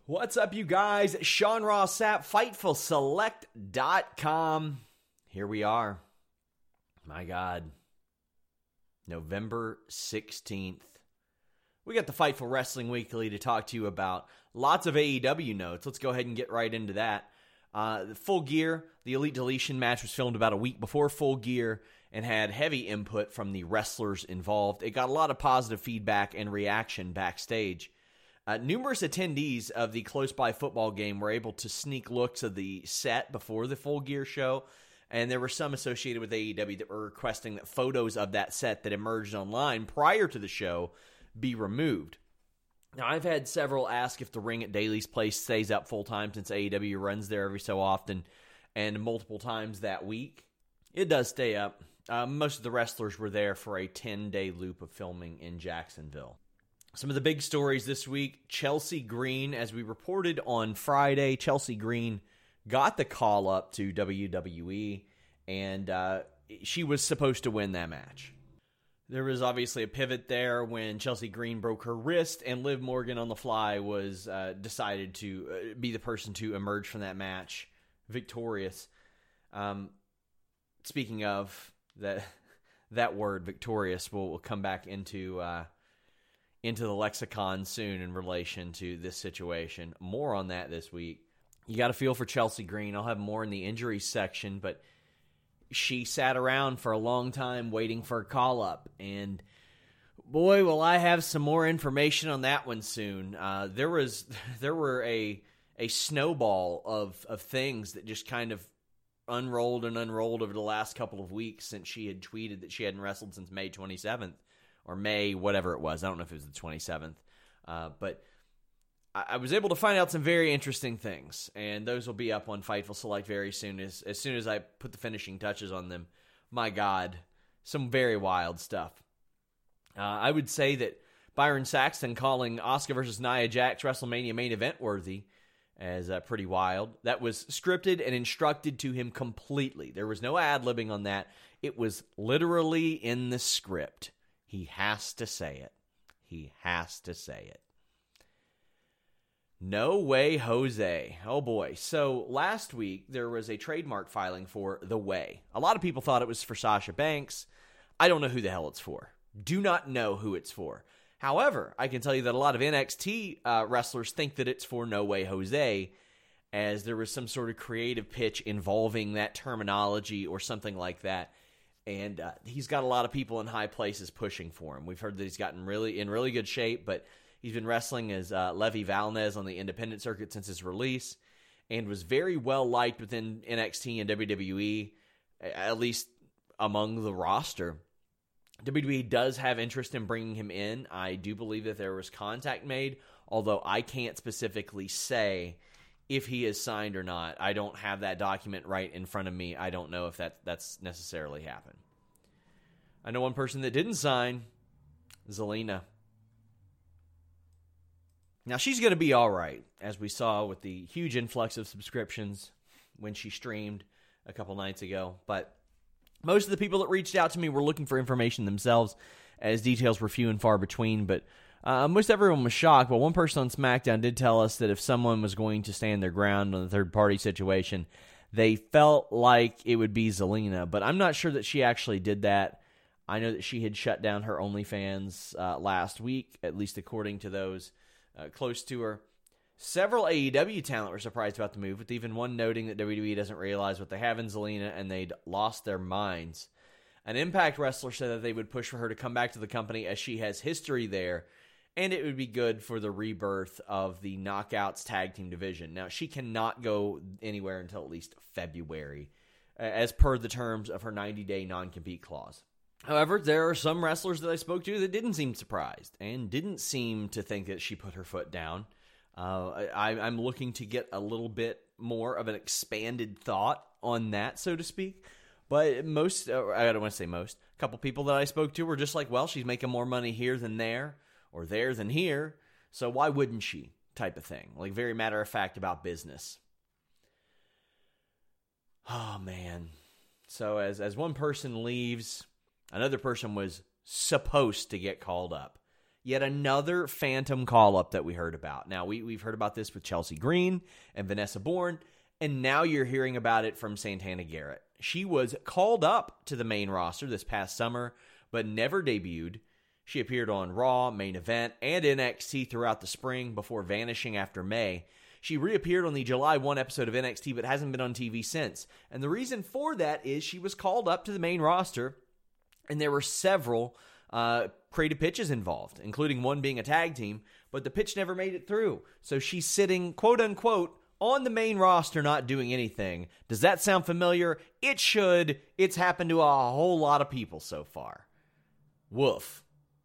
What's up, you guys? Sean Ross Sapp, FightfulSelect.com. Here we are. My God. November 16th. We got the Fightful Wrestling Weekly to talk to you about. Lots of AEW notes. Let's go ahead and get right into that. Full Gear, the Elite Deletion match was filmed about a week before Full Gear and had heavy input from the wrestlers involved. It got a lot of positive feedback and reaction backstage. Numerous attendees of the Close By football game were able to sneak looks of the set before the Full Gear show, and there were some associated with AEW that were requesting that photos of that set that emerged online prior to the show be removed. Now, I've had several ask if the ring at Daly's Place stays up full-time since AEW runs there every so often and multiple times that week. It does stay up. Most of the wrestlers were there for a 10-day loop of filming in Jacksonville. Some of the big stories this week, Chelsea Green, as we reported on Friday, Chelsea Green got the call up to WWE, and she was supposed to win that match. There was obviously a pivot there when Chelsea Green broke her wrist, and Liv Morgan on the fly was decided to be the person to emerge from that match victorious. Speaking of that word, victorious, will come back into the lexicon soon in relation to this situation. More on that this week. You got to feel for Chelsea Green. I'll have more in the injuries section, but she sat around for a long time waiting for a call-up, and boy, will I have some more information on that one soon. There were a snowball of things that just kind of unrolled over the last couple of weeks since she had tweeted that she hadn't wrestled since May 27th. Or May, whatever it was. I don't know if it was the 27th. But I was able to find out some very interesting things. And those will be up on Fightful Select very soon. As soon as I put the finishing touches on them. My God, some very wild stuff. I would say that Byron Saxton calling Asuka versus Nia Jax WrestleMania main event worthy as pretty wild. That was scripted and instructed to him completely. There was no ad-libbing on that. It was literally in the script. He has to say it. He has to say it. No Way Jose. Oh boy. So last week there was a trademark filing for The Way. A lot of people thought it was for Sasha Banks. I don't know who the hell it's for. Do not know who it's for. However, I can tell you that a lot of NXT wrestlers think that it's for No Way Jose, as there was some sort of creative pitch involving that terminology or something like that. And he's got a lot of people in high places pushing for him. We've heard that he's gotten in really good shape, but he's been wrestling as Levi Valnez on the independent circuit since his release, and was very well liked within NXT and WWE, at least among the roster. WWE does have interest in bringing him in. I do believe that there was contact made, although I can't specifically say if he is signed or not. I don't have that document right in front of me. I don't know if that's necessarily happened. I know one person that didn't sign, Zelina. Now, she's going to be all right, as we saw with the huge influx of subscriptions when she streamed a couple nights ago. But most of the people that reached out to me were looking for information themselves, as details were few and far between. But most everyone was shocked. But one person on SmackDown did tell us that if someone was going to stand their ground on the third-party situation, they felt like it would be Zelina. But I'm not sure that she actually did that. I know that she had shut down her OnlyFans last week, at least according to those close to her. Several AEW talent were surprised about the move, with even one noting that WWE doesn't realize what they have in Zelina and they'd lost their minds. An Impact wrestler said that they would push for her to come back to the company as she has history there, and it would be good for the rebirth of the Knockouts tag team division. Now, she cannot go anywhere until at least February, as per the terms of her 90-day non-compete clause. However, there are some wrestlers that I spoke to that didn't seem surprised and didn't seem to think that she put her foot down. I'm looking to get a little bit more of an expanded thought on that, so to speak. But most, I don't want to say most, a couple people that I spoke to were just like, well, she's making more money here than there, or there than here, so why wouldn't she, type of thing. Like, very matter of fact about business. Oh, man. So as one person leaves, another person was supposed to get called up. Yet another phantom call-up that we heard about. Now, we've heard about this with Chelsea Green and Vanessa Bourne, and now you're hearing about it from Santana Garrett. She was called up to the main roster this past summer, but never debuted. She appeared on Raw, Main Event, and NXT throughout the spring before vanishing after May. She reappeared on the July 1 episode of NXT, but hasn't been on TV since. And the reason for that is she was called up to the main roster, and there were several creative pitches involved, including one being a tag team, but the pitch never made it through. So she's sitting, quote-unquote, on the main roster not doing anything. Does that sound familiar? It should. It's happened to a whole lot of people so far. Woof.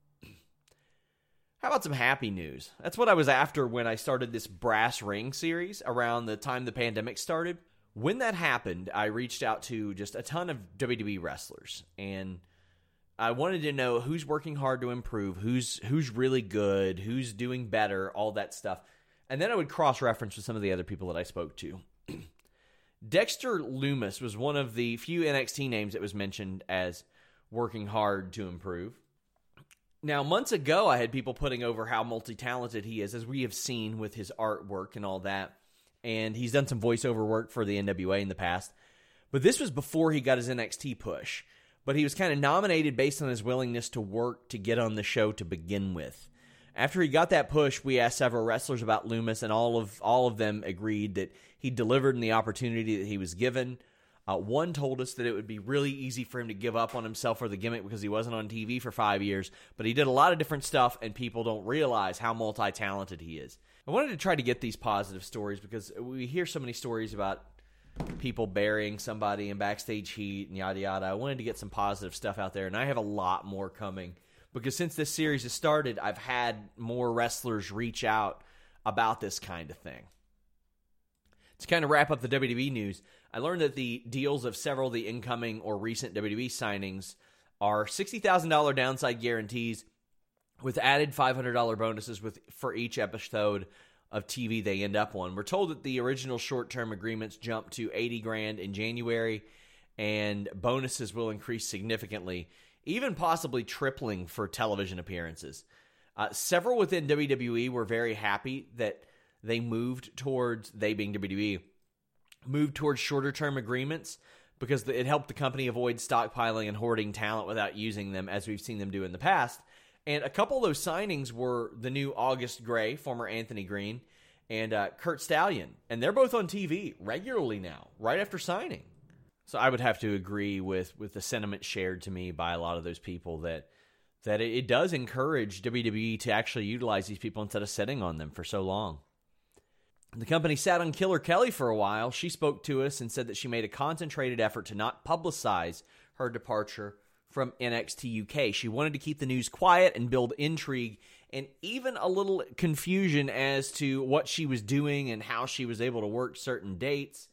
How about some happy news? That's what I was after when I started this Brass Ring series around the time the pandemic started. When that happened, I reached out to just a ton of WWE wrestlers, and I wanted to know who's working hard to improve, who's really good, who's doing better, all that stuff. And then I would cross-reference with some of the other people that I spoke to. Dexter Lumis was one of the few NXT names that was mentioned as working hard to improve. Now, months ago, I had people putting over how multi-talented he is, as we have seen with his artwork and all that. And he's done some voiceover work for the NWA in the past. But this was before he got his NXT push. But he was kind of nominated based on his willingness to work to get on the show to begin with. After he got that push, we asked several wrestlers about Lumis, and all of them agreed that he delivered in the opportunity that he was given. One told us that it would be really easy for him to give up on himself or the gimmick because he wasn't on TV for 5 years, but he did a lot of different stuff, and people don't realize how multi-talented he is. I wanted to try to get these positive stories because we hear so many stories about people burying somebody in backstage heat and yada yada. I wanted to get some positive stuff out there, and I have a lot more coming because since this series has started, I've had more wrestlers reach out about this kind of thing. To kind of wrap up the WWE news, I learned that the deals of several of the incoming or recent WWE signings are $60,000 downside guarantees with added $500 bonuses for each episode of TV they end up on. We're told that the original short-term agreements jump to $80,000 in January, and bonuses will increase significantly, even possibly tripling for television appearances. Several within WWE were very happy that they moved towards, they being WWE, moved towards shorter-term agreements because it helped the company avoid stockpiling and hoarding talent without using them, as we've seen them do in the past. And a couple of those signings were the new August Gray, former Anthony Green, and Kurt Stallion. And they're both on TV regularly now, right after signing. So I would have to agree with the sentiment shared to me by a lot of those people that it does encourage WWE to actually utilize these people instead of sitting on them for so long. The company sat on Killer Kelly for a while. She spoke to us and said that she made a concentrated effort to not publicize her departure from NXT UK. She wanted to keep the news quiet and build intrigue and even a little confusion as to what she was doing and how she was able to work certain dates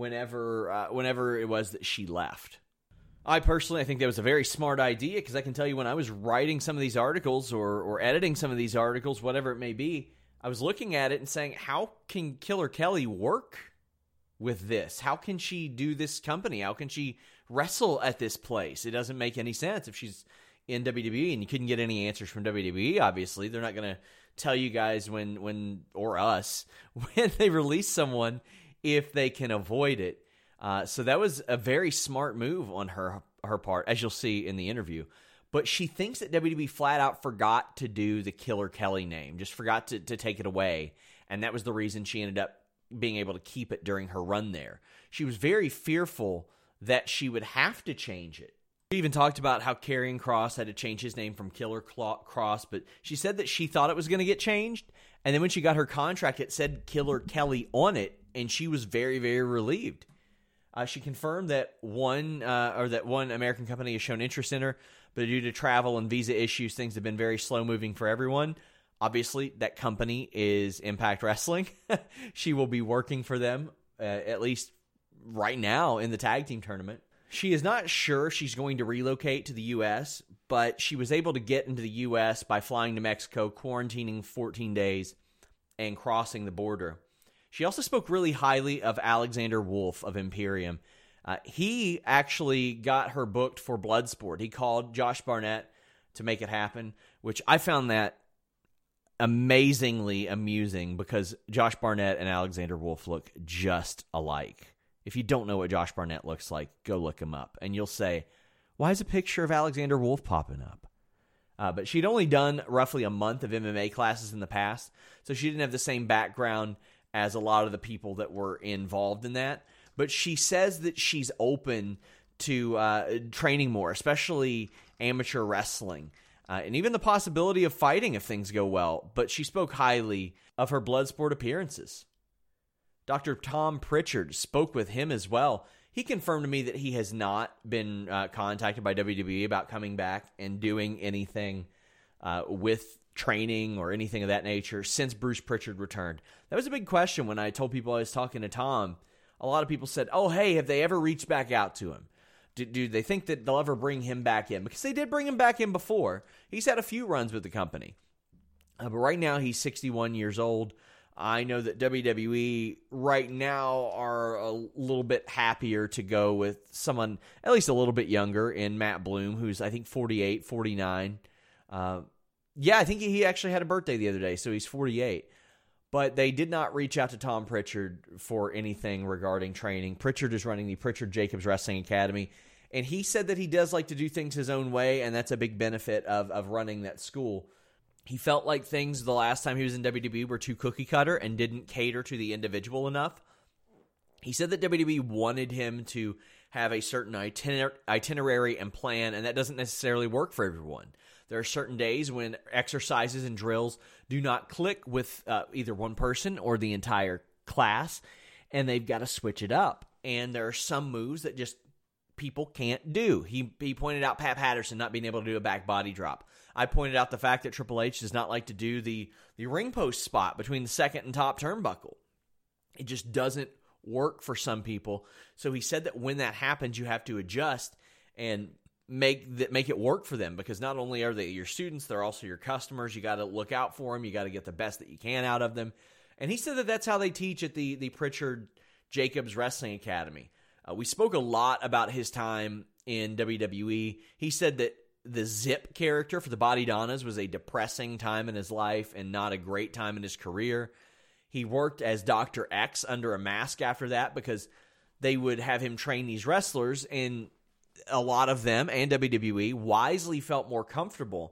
whenever it was that she left. I think that was a very smart idea because I can tell you when I was writing some of these articles or editing some of these articles, whatever it may be, I was looking at it and saying, how can Killer Kelly work with this? How can she do this company? How can she wrestle at this place? It doesn't make any sense if she's in WWE, and you couldn't get any answers from WWE, obviously. They're not going to tell you guys or us, when they release someone if they can avoid it. So that was a very smart move on her part, as you'll see in the interview. But she thinks that WWE flat out forgot to do the Killer Kelly name, just forgot to take it away. And that was the reason she ended up being able to keep it during her run there. She was very fearful that she would have to change it. We even talked about how Karrion Kross had to change his name from Killer Kross, but she said that she thought it was going to get changed. And then when she got her contract, it said Killer Kelly on it, and she was very, very relieved. She confirmed that one American company has shown interest in her, but due to travel and visa issues, things have been very slow-moving for everyone. Obviously, that company is Impact Wrestling. She will be working for them, at least right now, in the tag team tournament. She is not sure she's going to relocate to the U.S., but she was able to get into the U.S. by flying to Mexico, quarantining 14 days, and crossing the border. She also spoke really highly of Alexander Wolf of Imperium. He actually got her booked for Bloodsport. He called Josh Barnett to make it happen, which I found that amazingly amusing because Josh Barnett and Alexander Wolf look just alike. If you don't know what Josh Barnett looks like, go look him up. And you'll say, why is a picture of Alexander Wolf popping up? But she'd only done roughly a month of MMA classes in the past, so she didn't have the same background as a lot of the people that were involved in that. But she says that she's open to training more, especially amateur wrestling, and even the possibility of fighting if things go well. But she spoke highly of her Bloodsport appearances. Dr. Tom Pritchard spoke with him as well. He confirmed to me that he has not been contacted by WWE about coming back and doing anything with training or anything of that nature since Bruce Pritchard returned. That was a big question when I told people I was talking to Tom. A lot of people said, oh, hey, have they ever reached back out to him? Do they think that they'll ever bring him back in? Because they did bring him back in before. He's had a few runs with the company. But right now he's 61 years old. I know that WWE right now are a little bit happier to go with someone at least a little bit younger in Matt Bloom, who's I think 48, 49. Yeah, I think he actually had a birthday the other day, so he's 48. But they did not reach out to Tom Pritchard for anything regarding training. Pritchard is running the Pritchard Jacobs Wrestling Academy, and he said that he does like to do things his own way, and that's a big benefit of running that school. He felt like things the last time he was in WWE were too cookie cutter and didn't cater to the individual enough. He said that WWE wanted him to have a certain itinerary and plan, and that doesn't necessarily work for everyone. There are certain days when exercises and drills do not click with either one person or the entire class, and they've got to switch it up. And there are some moves that just people can't do. He pointed out Pat Patterson not being able to do a back body drop. I pointed out the fact that Triple H does not like to do the ring post spot between the second and top turnbuckle. It just doesn't work for some people. So he said that when that happens, you have to adjust and make it work for them, because not only are they your students, they're also your customers. You got to look out for them. You got to get the best that you can out of them. And he said that that's how they teach at the Pritchard Jacobs Wrestling Academy. We spoke a lot about his time in WWE. He said that the Zip character for the Body Donnas was a depressing time in his life and not a great time in his career. He worked as Dr. X under a mask after that because they would have him train these wrestlers, and a lot of them and WWE wisely felt more comfortable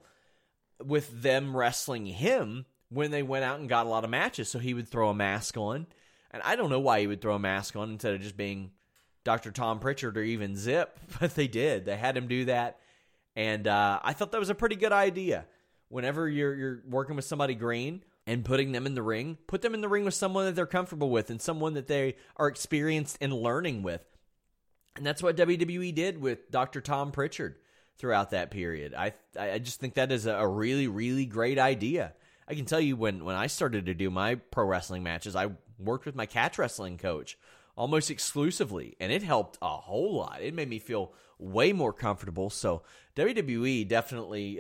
with them wrestling him when they went out and got a lot of matches. So he would throw a mask on, and I don't know why he would throw a mask on instead of just being Dr. Tom Pritchard or even Zip, but they did. They had him do that. And I thought that was a pretty good idea. Whenever you're working with somebody green and putting them in the ring, put them in the ring with someone that they're comfortable with and someone that they are experienced in learning with. And that's what WWE did with Dr. Tom Pritchard throughout that period. I just think that is a really, really great idea. I can tell you when I started to do my pro wrestling matches, I worked with my catch wrestling coach almost exclusively, and it helped a whole lot. It made me feel way more comfortable. So WWE definitely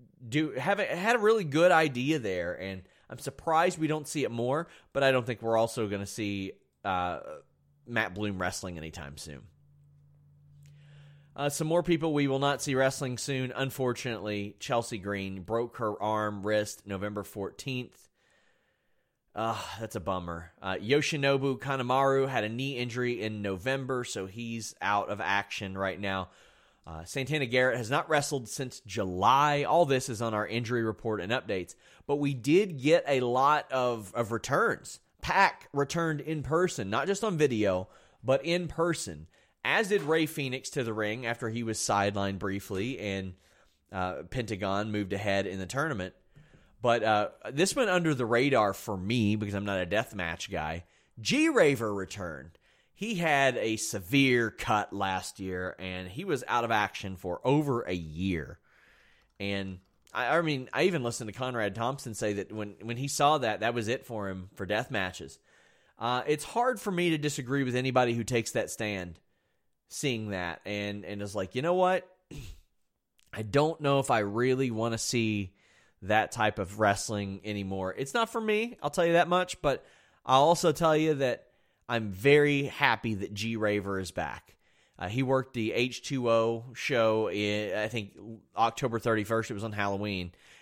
had a really good idea there, and I'm surprised we don't see it more, but I don't think we're also going to see Matt Bloom wrestling anytime soon. Some more people we will not see wrestling soon. Unfortunately, Chelsea Green broke her arm, wrist, November 14th. That's a bummer. Yoshinobu Kanemaru had a knee injury in November, so he's out of action right now. Santana Garrett has not wrestled since July. All this is on our injury report and updates. But we did get a lot of returns. Pac returned in person, not just on video, but in person, as did Rey Fenix to the ring after he was sidelined briefly and Pentagon moved ahead in the tournament. But this went under the radar for me because I'm not a deathmatch guy. G-Raver returned. He had a severe cut last year, and he was out of action for over a year. And, I mean, I even listened to Conrad Thompson say that when he saw that was it for him for death matches. It's hard for me to disagree with anybody who takes that stand, seeing that, and is like, you know what? I don't know if I really want to see that type of wrestling anymore. It's not for me, I'll tell you that much, but I'll also tell you that I'm very happy that G-Raver is back. He worked the H2O show in, I think, October 31st. It was on Halloween.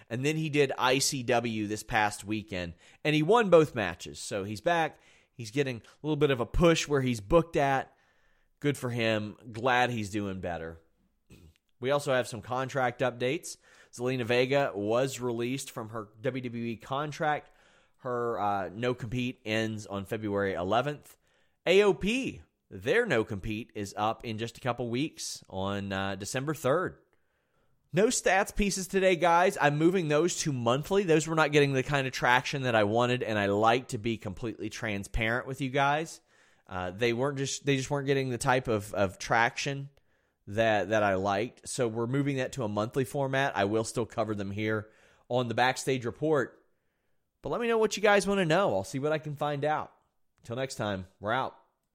And then he did ICW this past weekend, and he won both matches. So he's back. He's getting a little bit of a push where he's booked at. Good for him. Glad he's doing better. We also have some contract updates. Zelina Vega was released from her WWE contract. Her no-compete ends on February 11th. AOP, their no-compete is up in just a couple weeks on December 3rd. No stats pieces today, guys. I'm moving those to monthly. Those were not getting the kind of traction that I wanted, and I like to be completely transparent with you guys. They just weren't getting the type of traction that I liked. So we're moving that to a monthly format. I will still cover them here on the Backstage Report. But let me know what you guys want to know. I'll see what I can find out. Until next time, we're out.